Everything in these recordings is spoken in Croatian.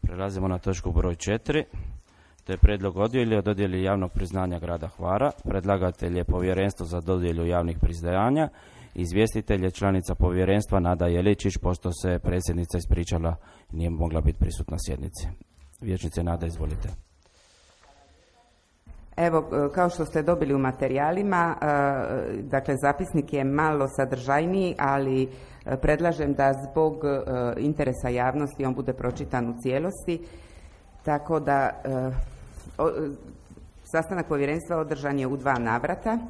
Prelazimo na točku broj 4. To je prijedlog odluke o dodjeli javnog priznanja grada Hvara. Predlagatelj je Povjerenstvo za dodjelu javnih priznanja. Izvjestitelj je članica povjerenstva Nada Jeličić, pošto se predsjednica ispričala i nije mogla biti prisutna sjednici. Vijećnice Nada, izvolite. Evo, kao što ste dobili u materijalima, dakle zapisnik je malo sadržajniji, ali predlažem da zbog interesa javnosti on bude pročitan u cijelosti, tako da sastanak povjerenstva održan je u 2 navrata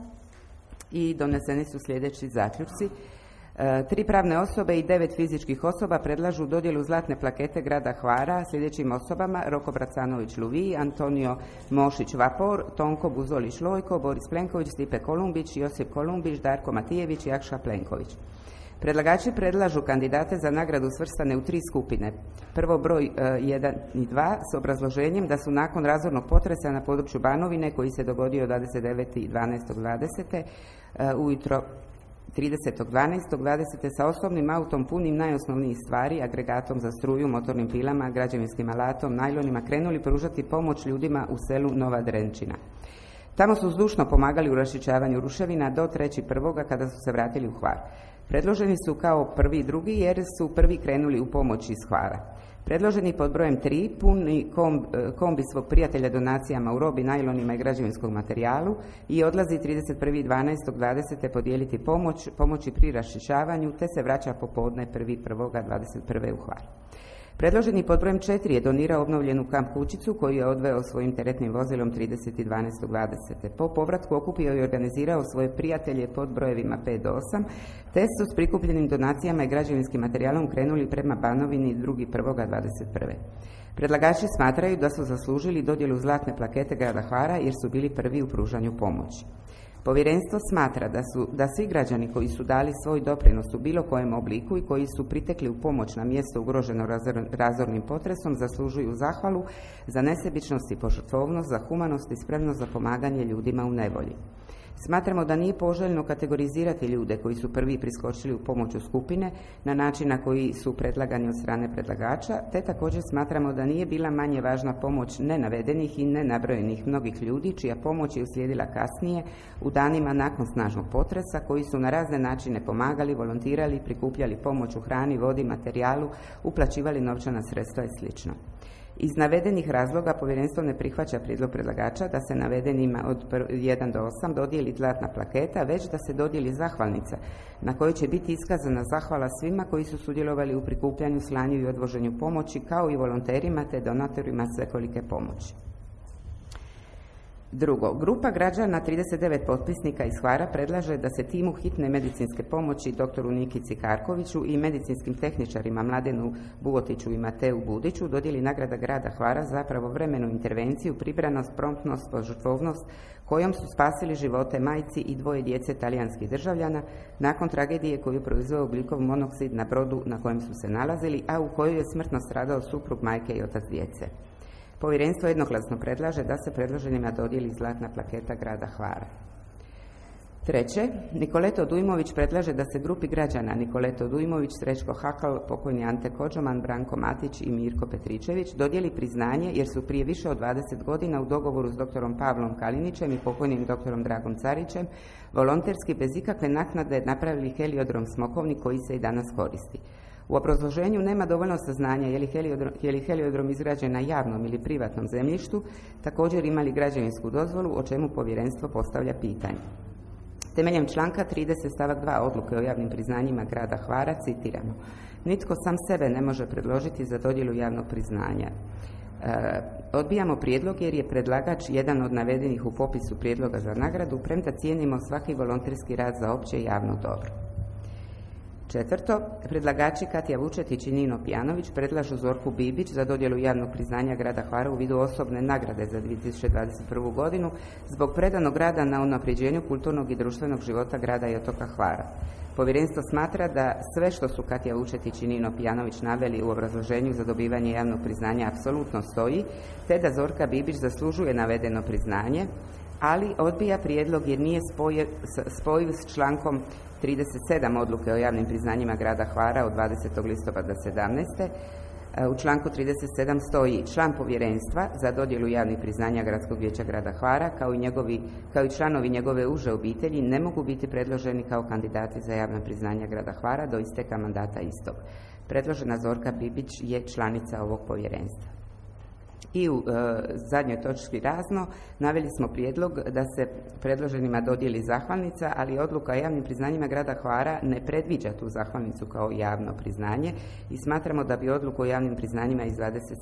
i doneseni su sljedeći zaključci. 3 pravne osobe i 9 fizičkih osoba predlažu dodjelu zlatne plakete grada Hvara sljedećim osobama: Roko Bracanović Luvi, Antonio Mošić Vapor, Tonko Buzolić Lojko, Boris Plenković, Stipe Kolumbić, Josip Kolumbić, Darko Matijević i Jakša Plenković. Predlagači predlažu kandidate za nagradu svrstane u 3 skupine. Prvo broj 1 i 2 s obrazloženjem da su nakon razornog potresa na području Banovine koji se dogodio 29.12.20. ujutro 30.12.20. sa osobnim autom punim najosnovnijih stvari, agregatom za struju, motornim pilama, građevinskim alatom, najlonima, krenuli pružati pomoć ljudima u selu Nova Drenčina. Tamo su zdušno pomagali u raščišćavanju ruševina do 3.1. kada su se vratili u Hvar. Predloženi su kao prvi i drugi jer su prvi krenuli u pomoć iz Hvara. Predloženi pod brojem 3 puni kombi svog prijatelja donacijama u robi, najlonima i građevinskom materijalu i odlazi 31.12.20. podijeliti pomoći pri raščišćavanju, te se vraća popodne 1.1.21. u Hvar. Predloženi pod brojem 4 je donirao obnovljenu kamp kućicu koju je odveo svojim teretnim vozilom 30.12.20. Po povratku okupio i organizirao svoje prijatelje pod brojevima 5 do 8, te su s prikupljenim donacijama i građevinskim materijalom krenuli prema Banovini 2.1.21. Predlagači smatraju da su zaslužili dodjelu zlatne plakete grada Hvara jer su bili prvi u pružanju pomoći. Povjerenstvo smatra da svi građani koji su dali svoj doprinos u bilo kojem obliku i koji su pritekli u pomoć na mjesto ugroženo razornim potresom zaslužuju zahvalu za nesebičnost i požrtvovnost, za humanost i spremnost za pomaganje ljudima u nevolji. Smatramo da nije poželjno kategorizirati ljude koji su prvi priskočili u pomoć u skupine na način na koji su predlagani od strane predlagača, te također smatramo da nije bila manje važna pomoć nenavedenih i nenabrojenih mnogih ljudi čija pomoć je uslijedila kasnije u danima nakon snažnog potresa, koji su na razne načine pomagali, volontirali, prikupljali pomoć u hrani, vodi, materijalu, uplaćivali novčana sredstva i sl. Iz navedenih razloga povjerenstvo ne prihvaća prijedlog predlagača da se navedenima od 1 do 8 dodijeli zlatna plaketa, već da se dodijeli zahvalnica na kojoj će biti iskazana zahvala svima koji su sudjelovali u prikupljanju, slanju i odvoženju pomoći, kao i volonterima te donatorima svekolike pomoći. Drugo, grupa građana 39 potpisnika iz Hvara predlaže da se timu hitne medicinske pomoći doktoru Nikici Karkoviću i medicinskim tehničarima Mladenu Bugotiću i Mateu Budiću dodijeli nagrada grada Hvara za pravovremenu intervenciju, pribranost, promptnost, požrtvovnost kojom su spasili živote majci i 2 djece talijanskih državljana nakon tragedije koju proizveo ugljikov monoksid na brodu na kojem su se nalazili, a u kojoj je smrtno stradao suprug majke i otac djece. Povjerenstvo jednoglasno predlaže da se predloženima dodijeli zlatna plaketa grada Hvara. Treće, Nikoleto Dujmović predlaže da se grupi građana Nikoleto Dujmović, Srećko Hakal, pokojni Ante Kođoman, Branko Matić i Mirko Petričević dodijeli priznanje jer su prije više od 20 godina u dogovoru s doktorom Pavlom Kalinićem i pokojnim doktorom Dragom Carićem volonterski bez ikakve naknade napravili heliodrom Smokovnik koji se i danas koristi. U obrazloženju nema dovoljno saznanja je li heliodrom izgrađen na javnom ili privatnom zemljištu, također imali građevinsku dozvolu, o čemu povjerenstvo postavlja pitanje. Temeljem članka 30 stavak 2 odluke o javnim priznanjima grada Hvara citiramo: nitko sam sebe ne može predložiti za dodjelu javnog priznanja. Odbijamo prijedlog jer je predlagač jedan od navedenih u popisu prijedloga za nagradu, premda cijenimo svaki volonterski rad za opće i javno dobro. Četvrto, predlagači Katja Vučetić i Nino Pijanović predlažu Zorku Bibić za dodjelu javnog priznanja grada Hvara u vidu osobne nagrade za 2021. godinu zbog predanog rada na unapređenju kulturnog i društvenog života grada i otoka Hvara. Povjerenstvo smatra da sve što su Katja Vučetić i Nino Pijanović naveli u obrazloženju za dobivanje javnog priznanja apsolutno stoji, te da Zorka Bibić zaslužuje navedeno priznanje, ali odbija prijedlog jer nije spojiv s člankom 37 odluke o javnim priznanjima grada Hvara od 20. listopada 17. U članku 37 stoji: član povjerenstva za dodjelu javnih priznanja Gradskog vijeća grada Hvara kao i članovi njegove uže obitelji ne mogu biti predloženi kao kandidati za javna priznanja grada Hvara do isteka mandata istog. Predložena Zorka Bibić je članica ovog povjerenstva. I u zadnjoj točki razno naveli smo prijedlog da se predloženima dodijeli zahvalnica, ali odluka o javnim priznanjima grada Hvara ne predviđa tu zahvalnicu kao javno priznanje i smatramo da bi odluku o javnim priznanjima iz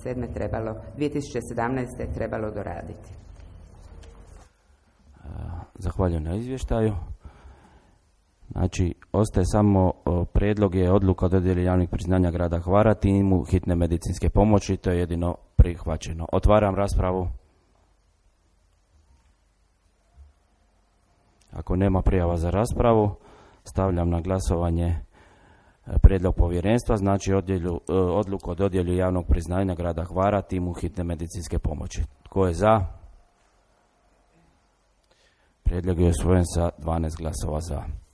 2017. trebalo doraditi. Zahvaljujem na izvještaju. Znači, ostaje samo prijedlog je odluka o dodjeli javnih priznanja grada Hvara timu hitne medicinske pomoći, to je jedino prihvaćeno. Otvaram raspravu. Ako nema prijava za raspravu, stavljam na glasovanje prijedlog povjerenstva, znači odluku o dodjeli javnog priznanja grada Hvara timu hitne medicinske pomoći. Tko je za? Prijedlog je usvojen sa 12 glasova za.